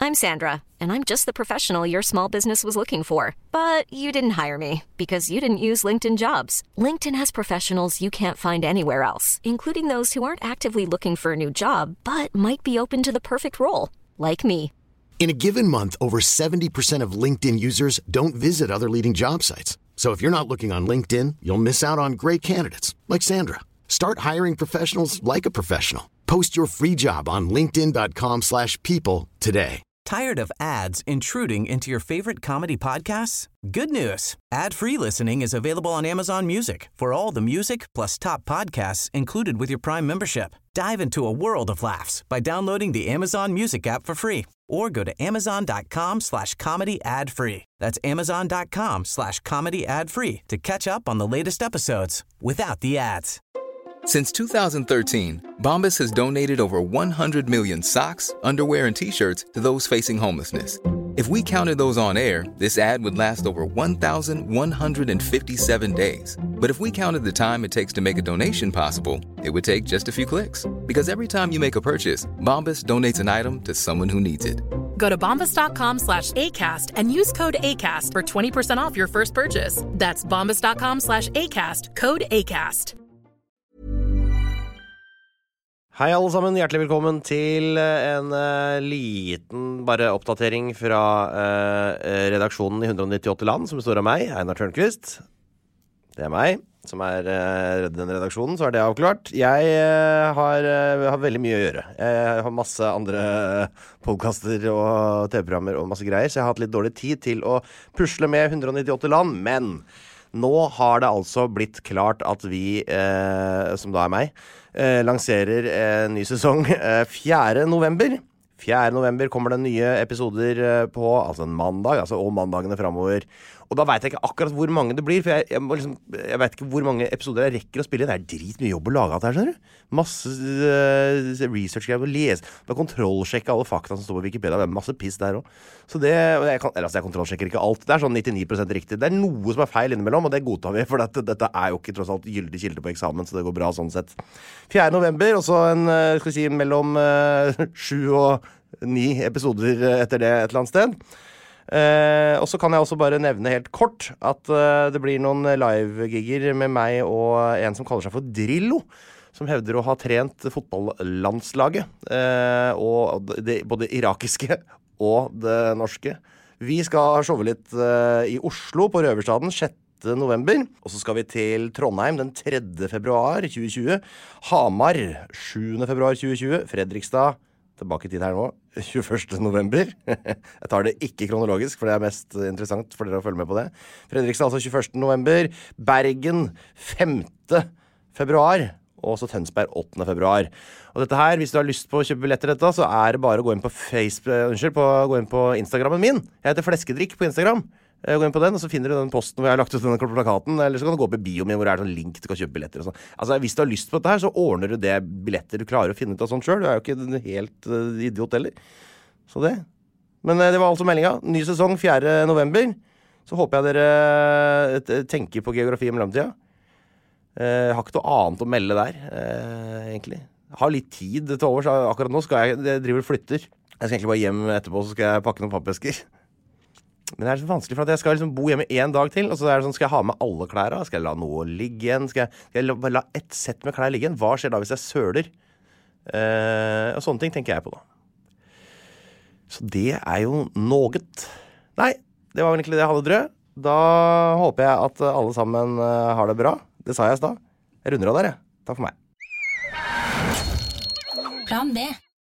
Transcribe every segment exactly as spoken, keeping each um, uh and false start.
I'm Sandra, and I'm just the professional your small business was looking for. But you didn't hire me because you didn't use LinkedIn Jobs. LinkedIn has professionals you can't find anywhere else, including those who aren't actively looking for a new job, but might be open to the perfect role, like me. In a given month, over seventy percent of LinkedIn users don't visit other leading job sites. So if you're not looking on LinkedIn, you'll miss out on great candidates like Sandra. Start hiring professionals like a professional. Post your free job on linkedin.com slash people today. Tired of ads intruding into your favorite comedy podcasts? Good news. Ad-free listening is available on Amazon Music for all the music plus top podcasts included with your Prime membership. Dive into a world of laughs by downloading the Amazon Music app for free or go to amazon.com slash comedy ad free. That's amazon.com slash comedy ad free to catch up on the latest episodes without the ads. Since two thousand thirteen, Bombas has donated over one hundred million socks, underwear, and T-shirts to those facing homelessness. If we counted those on air, this ad would last over one thousand one hundred fifty-seven days. But if we counted the time it takes to make a donation possible, it would take just a few clicks. Because every time you make a purchase, Bombas donates an item to someone who needs it. Go to bombas.com slash ACAST and use code ACAST for twenty percent off your first purchase. That's bombas.com slash ACAST, code ACAST. Hei alle sammen, hjertelig velkommen til en uh, liten bare oppdatering fra uh, redaksjonen i hundre nittiåtte land, som består av meg, Einar Tørnquist. Det er meg, som er uh, den redaksjonen, så er det avklart. Jeg uh, har, uh, har veldig mye å gjøre. Jeg har masse andre podcaster og T V-programmer og masse greier, så jeg har hatt litt dårlig tid til å pusle med hundre nittiåtte land, men nå har det altså blitt klart at vi, uh, som da er meg, Eh, lanserer en ny sesong eh, fjerde november. fjerde november kommer det nye episoder eh, på, altså en mandag, altså og mandagene fremover. Og da vet jeg ikke akkurat hvor mange det blir, for jeg, jeg, må liksom, jeg vet ikke hvor mange episoder jeg rekker å spille. Det er drit mye jobb å lage alt her, skjønner du? Masse uh, research jeg må lese, med kontrollsjekke alle fakta som står på Wikipedia. Det er masse piss der også. Så det, jeg, kan, altså jeg kontrollsjekker ikke alt. Det er sånn nittini prosent riktig. Det er noe som er feil innimellom, og det godtar vi, for dette, dette er jo ikke tross alt gyldig kilde på eksamen, så det går bra sånn sett. fjerde november, og så en, skal vi si, mellom uh, sju og ni episoder etter det et eller annet sted. Uh, og så kan jeg også bare nevne helt kort at uh, det blir noen live-gigger med meg og en som kaller seg for Drillo, som hevder å ha trent fotballandslaget, uh, og det, både irakiske og det norske. Vi skal showe litt uh, i Oslo på Røverstaden sjette november, og så skal vi til Trondheim den tredje februar tjue tjue, Hamar sjuende februar tjue tjue, Fredrikstad tilbake i tid her nå, tjueførste november. Jeg tar det ikke kronologisk, for det er mest interessant for dere å følge med på det. Fredrikstad altså tjueførste november, Bergen femte februar, og så Tønsberg åttende februar. Og dette her, hvis du har lyst på å kjøpe billetter dette, så er det bare å gå inn på Facebook, unnskyld, på, gå inn på Instagrammen min. Jeg heter Fleskedrikk på Instagram. Gå inn på den, og så finner du den posten hvor jeg har lagt ut denne plakaten, eller så kan du gå på bio min hvor det er sånn link til å kjøpe billetter og sånn. Altså, hvis du har lyst på dette her, så ordner du det billetter du klarer å finne ut av sånt selv. Du er jo ikke en helt uh, idiot heller. Så det. Men uh, det var altså meldinga. Ny sesong fjerde november. Så håper jeg dere uh, tenker på geografi i mellomtida. Uh, har ikke noe annet å melde der, uh, egentlig. Har litt tid til over, så akkurat nå skal jeg, jeg driver og flytter. Jeg skal egentlig bare hjem etterpå, så skal jeg pakke noen pappesker. Men det er så vanskelig, for at jeg skal liksom bo hjemme en dag til, og så er det sånn, skal jeg ha med alle klær? Skal jeg la noe ligge igjen? Skal jeg, skal jeg la, la et sett med klær ligge igjen? Hva skjer da hvis jeg søler? Eh, og sånne ting tenker jeg på da. Så det er jo noget. Nei, det var vel egentlig det jeg hadde drød. Da håper jeg at alle sammen uh, har det bra. Det sa jeg i stad. Jeg runder av der, jeg. Takk for meg. Plan B.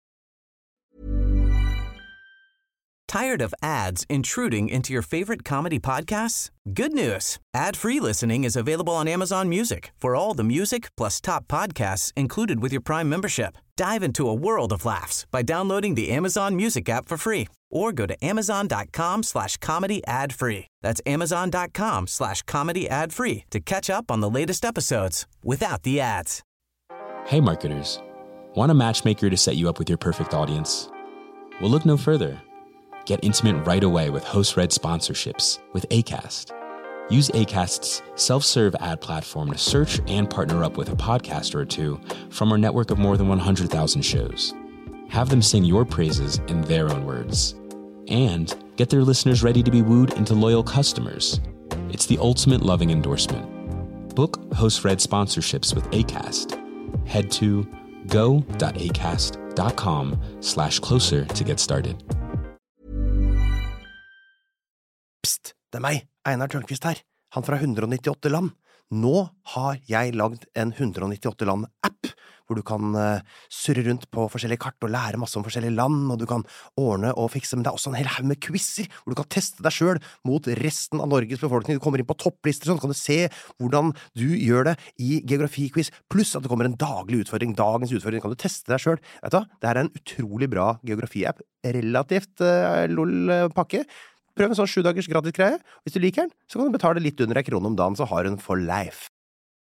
Tired of ads intruding into your favorite comedy podcasts? Good news. Ad-free listening is available on Amazon Music for all the music plus top podcasts included with your Prime membership. Dive into a world of laughs by downloading the Amazon Music app for free or go to amazon.com slash comedy ad free. That's amazon.com slash comedy ad free to catch up on the latest episodes without the ads. Hey marketers, want a matchmaker to set you up with your perfect audience? Well, look no further. Get intimate right away with host-read sponsorships with Acast. Use Acast's self-serve ad platform to search and partner up with a podcaster or two from our network of more than one hundred thousand shows. Have them sing your praises in their own words. and get their listeners ready to be wooed into loyal customers. It's the ultimate loving endorsement. Book Host Red sponsorships with Acast. Head to go.acast.com slash closer to get started. Psst, det er meg, Einar Tørnquist her, han fra one ninety-eight land. Nå har jeg lagd en one ninety-eight land-app, hvor du kan uh, surre rundt på forskjellige kart og lære masse om forskjellige land, og du kan ordne og fikse, men det er også en hel haug med quizzer, hvor du kan teste deg selv mot resten av Norges befolkning. Du kommer inn på topplister, sånn kan du se hvordan du gjør det i geografiquiz, pluss at det kommer en daglig utfordring, dagens utfordring, kan du teste deg selv. Vet du, det er en utrolig bra geografi-app, relativt uh, lol-pakke. Prøv en sånn sju dagers gratis greie. Hvis du liker den, så kan du betale litt under en krone om dagen, så har du den for life.